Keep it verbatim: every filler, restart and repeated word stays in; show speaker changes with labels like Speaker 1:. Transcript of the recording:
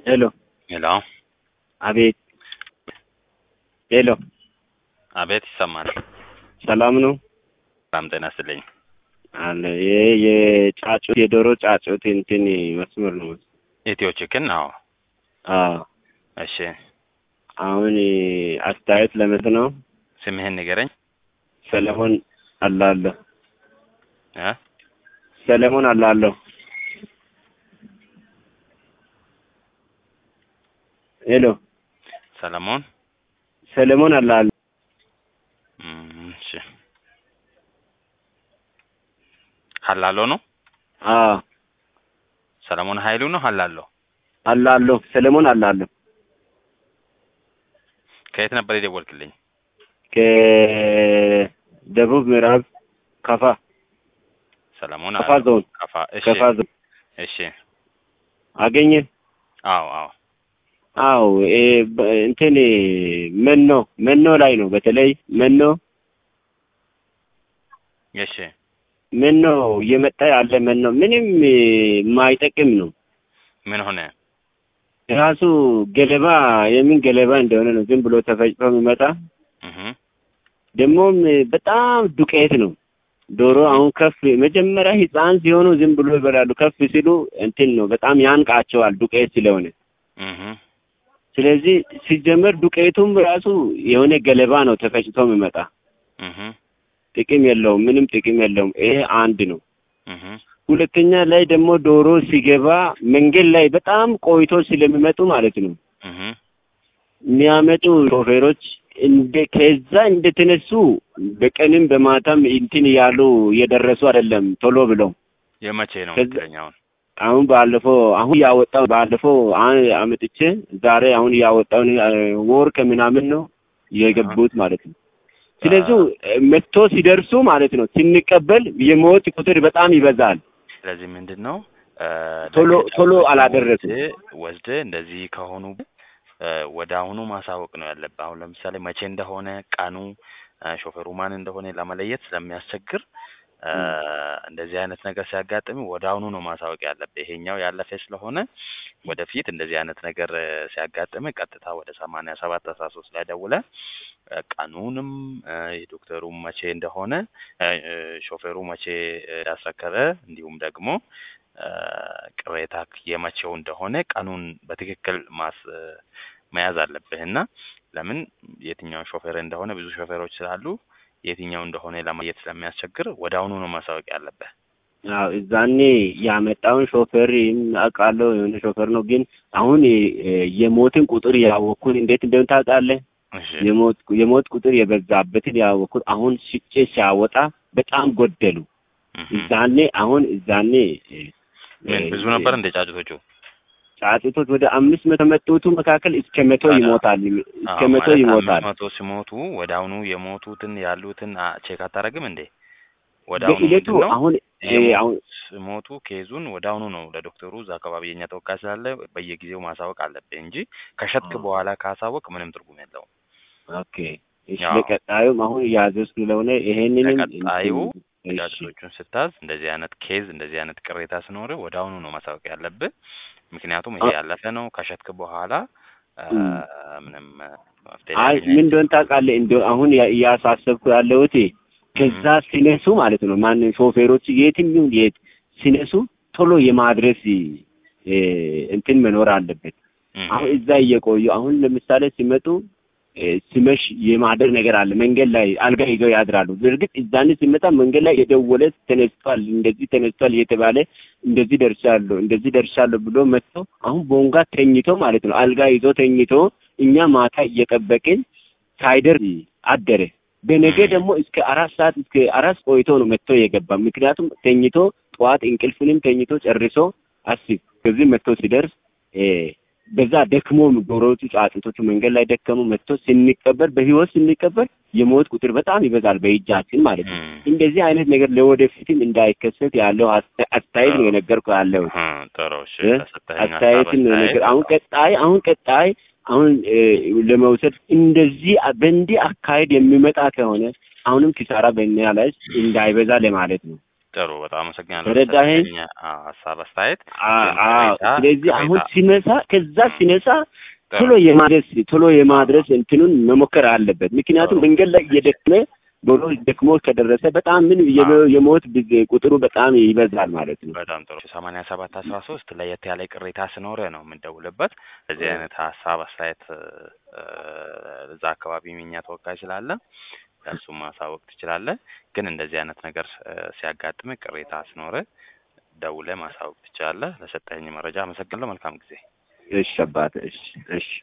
Speaker 1: ሄሎ
Speaker 2: ሄሎ
Speaker 1: አቤት ሄሎ
Speaker 2: አቤት ይሰማል።
Speaker 1: ሰላም ነው
Speaker 2: ሰላም ጤና ይስጥልኝ።
Speaker 1: አለ ይሄ የጫጩት የዶሮ ጫጩት እንትን መስመር ነው።
Speaker 2: ኢትዮ ቺክን ነው።
Speaker 1: አዎ
Speaker 2: እሺ
Speaker 1: አሁን አስተያየት ለመስጠት ነው።
Speaker 2: ስምህን ንገረኝ።
Speaker 1: ሰለሞን አላለሁ
Speaker 2: እ
Speaker 1: ሰለሞን አላለሁ። ሄሎ
Speaker 2: ሰለሞን
Speaker 1: ሰለሞን አላለሁ።
Speaker 2: እሺ ሀላሎ ነው።
Speaker 1: አዎ
Speaker 2: ሰለሞን ኃይሉ ነው። ሀላሎ
Speaker 1: አላለሁ ሰለሞን አላለሁ።
Speaker 2: ከየት ነበር የደወልክልኝ?
Speaker 1: ከደቡብ ምዕራብ ከፋ
Speaker 2: ሰለሞን
Speaker 1: ከፋ ዞን
Speaker 2: ከፋ። እሺ
Speaker 1: ከፋ ዞን
Speaker 2: እሺ
Speaker 1: አገኘ።
Speaker 2: አዎ አዎ
Speaker 1: አዎ እንትን መኖ መኖ ላይ ነው። በተለይ መኖ
Speaker 2: እሺ
Speaker 1: መኖ እየመጣ ያለ መኖ ምንም የማይጠቅም ነው።
Speaker 2: ምን ሆነ?
Speaker 1: ራሱ ገለባ የምን ገለባ እንደሆነ ነው። ዝም ብሎ ተፈጭቶ የሚመጣ
Speaker 2: እህ
Speaker 1: ደግሞም በጣም ዱቄት ነው። ዶሮ አሁን ከፍ መጀመሪያ ህፃን ሲሆኑ ዝም ብሎ ይበላሉ። ከፍ ሲሉ እንትን ነው በጣም ያንቃቸዋል ዱቄት ስለሆነ።
Speaker 2: እህ
Speaker 1: ስለዚህ ሲጀመር ዱቄቱም ራሱ የሆነ ገለባ ነው ተፈጭቶ የሚመጣ።
Speaker 2: እህ
Speaker 1: ጥቅም የለውም፣ ምንም ጥቅም የለውም። ይሄ አንድ ነው።
Speaker 2: እህ
Speaker 1: ሁለተኛ ላይ ደግሞ ዶሮ ሲገባ መንገድ ላይ በጣም ቆይቶ ስለሚመጡ ማለት ነው
Speaker 2: እህ
Speaker 1: የሚያመጡ ሾፌሮች እንደ ከዛ እንደተነሱ በቀንም በማታም እንትን ያሉ እየደረሱ አይደለም ቶሎ ብለው።
Speaker 2: የመቼ ነው ትክክለኛውን?
Speaker 1: አሁን ባለፈው አሁን ያወጣው ባለፈው አመጥቼ ዛሬ አሁን ያወጣው ወር ከምናምን ነው የገቡት ማለት ነው። ስለዚህ መጥቶ ሲደርሱ ማለት ነው ስንቀበል የሞት ቁጥር በጣም ይበዛል።
Speaker 2: ስለዚህ ምንድነው
Speaker 1: ቶሎ ቶሎ አላደረሱም።
Speaker 2: ወስደ እንደዚህ ከሆኑ ወደ አሁኑ ማሳወቅ ነው ያለብህ። አሁን ለምሳሌ መቼ እንደሆነ ቀኑ ሾፌሩ ማን እንደሆነ ለመለየት ስለሚያስቸግር እንደዚህ አይነት ነገር ሲያጋጥም ወደ አሁኑ ነው ማሳወቅ ያለብህ። ይሄኛው ያለፈ ስለሆነ ወደፊት እንደዚህ አይነት ነገር ሲያጋጥም ቀጥታ ወደ ሰማንያ ሰባት አስራ ሶስት ላይ ደውለህ ቀኑንም የዶክተሩ መቼ እንደሆነ ሾፌሩ መቼ ያስረከበ እንዲሁም ደግሞ ቅሬታ የመቼው እንደሆነ ቀኑን በትክክል ማስ መያዝ አለብህና ለምን የትኛው ሾፌር እንደሆነ ብዙ ሾፌሮች ስላሉ የትኛው እንደሆነ ለማየት ስለሚያስቸግር ወደ አሁኑ ነው ማሳወቅ ያለብህ።
Speaker 1: አዎ እዛኔ ያመጣውን ሾፌር አውቃለሁ፣ የሆነ ሾፌር ነው። ግን አሁን የሞትን ቁጥር ያወኩት እንዴት እንደሆነ ታውቃለህ? የሞት የሞት ቁጥር የበዛበትን ያወኩት አሁን ሽጬ ሲያወጣ በጣም ጎደሉ። እዛኔ አሁን እዛኔ
Speaker 2: ምን ብዙ ነበር እንደ ጫጩቶቹ?
Speaker 1: ጫጩቶች ወደ አምስት መቶ መጡቱ መካከል እስከ መቶ ይሞታል እስከ መቶ ይሞታል።
Speaker 2: መቶ ሲሞቱ ወደ አሁኑ የሞቱትን ያሉትን ቼክ አታረግም እንዴ? ወደ አሁኑ
Speaker 1: በእለቱ አሁን
Speaker 2: አሁን ሲሞቱ ኬዙን ወደ አሁኑ ነው ለዶክተሩ እዛ አካባቢ የኛ ተወካይ ስላለ በየጊዜው ማሳወቅ አለብህ እንጂ ከሸጥክ በኋላ ካሳወቅ ምንም ትርጉም የለውም።
Speaker 1: ኦኬ እሺ። ለቀጣዩም አሁን ያዘዝ ስለሆነ ይሄንንም
Speaker 2: ለቀጣዩ ጫጩቶቹን ስታዝ እንደዚህ አይነት ኬዝ እንደዚህ አይነት ቅሬታ ሲኖር ወደ አሁኑ ነው ማሳወቅ ያለብህ። ምክንያቱም ይሄ ያለፈ ነው። ከሸጥክ በኋላ ምንም መፍትሄ
Speaker 1: አይ ምን እንደሆነ ታውቃለህ? እንደው አሁን ያሳሰብኩ ያለሁት ከዛ ሲነሱ ማለት ነው ማን ሾፌሮች የትኛው የት ሲነሱ ቶሎ የማድረስ እንትን መኖር አለበት። አሁን እዛ እየቆዩ አሁን ለምሳሌ ሲመጡ ሲመሽ የማደር ነገር አለ። መንገድ ላይ አልጋ ይዘው ያድራሉ። በርግጥ እዛን ሲመጣ መንገድ ላይ የደወለ ተነስቷል፣ እንደዚህ ተነስቷል እየተባለ እንደዚህ ደርሻለሁ እንደዚህ ደርሻለሁ ብሎ መጥቶ አሁን ቦንጋ ተኝቶ ማለት ነው አልጋ ይዞ ተኝቶ እኛ ማታ እየጠበቅን ሳይደርስ አደረ። በነገ ደግሞ እስከ አራት ሰዓት እስከ አራት ቆይቶ ነው መጥቶ የገባ። ምክንያቱም ተኝቶ ጠዋት እንቅልፍንም ተኝቶ ጨርሶ አስብ ከዚህ መጥቶ ሲደርስ በዛ ደክሞ ዶሮቹ ጫጩቶቹ መንገድ ላይ ደከሙ። መጥቶ ስንቀበል በህይወት ስንቀበል የሞት ቁጥር በጣም ይበዛል በእጃችን ማለት ነው። እንደዚህ አይነት ነገር ለወደፊትም እንዳይከሰት ያለው አስተያየት ነው የነገርኩህ ያለው።
Speaker 2: ጥሩ እሺ።
Speaker 1: አስተያየት ነው ነገር አሁን ቀጣይ አሁን ቀጣይ አሁን ለመውሰድ እንደዚህ በእንዲህ አካሄድ የሚመጣ ከሆነ አሁንም ኪሳራ በእኛ ላይ እንዳይበዛ ለማለት ነው።
Speaker 2: ጥሩ በጣም አመሰግናለሁ
Speaker 1: ተረዳኸኝ?
Speaker 2: ስለሰጠኝ ሀሳብ አስተያየት። ግን
Speaker 1: አዎ
Speaker 2: ቅሬታ
Speaker 1: ስለዚህ አሁን
Speaker 2: ቅሬታ
Speaker 1: ሲነሳ ከዛ
Speaker 2: እም፣
Speaker 1: ሲነሳ
Speaker 2: ጥሩ
Speaker 1: ቶሎ የማድረስ ቶሎ
Speaker 2: አዎ
Speaker 1: የማድረስ እንትኑን መሞከር አለበት። ምክንያቱም
Speaker 2: ጥሩ
Speaker 1: መንገድ ላይ
Speaker 2: እሺ
Speaker 1: እየደከመ ብሎ ደክሞ ከደረሰ በጣም ምን
Speaker 2: አዎ
Speaker 1: የሞ- የሞት ጊዜ ቁጥሩ በጣም ይበዛል ማለት ነው።
Speaker 2: በጣም ጥሩ ሰማንያ ሰባት አስራ ሶስት ለየት ያለ ቅሬታ ስኖረ ነው የምንደውልበት። እዚህ አይነት ሀሳብ አስተያየት እ፣ እዛ አካባቢ የኛ ተወካይ ስላለ ለእሱም ማሳወቅ ትችላለህ። ግን እንደዚህ አይነት ነገር እ፣ ሲያጋጥም ቅሬታ ስኖረ ደውለህ ማሳወቅ ትችላለህ። ለሰጠኝ መረጃ አመሰግናለሁ። መልካም ጊዜ።
Speaker 1: እሺ አባቴ እሺ እሺ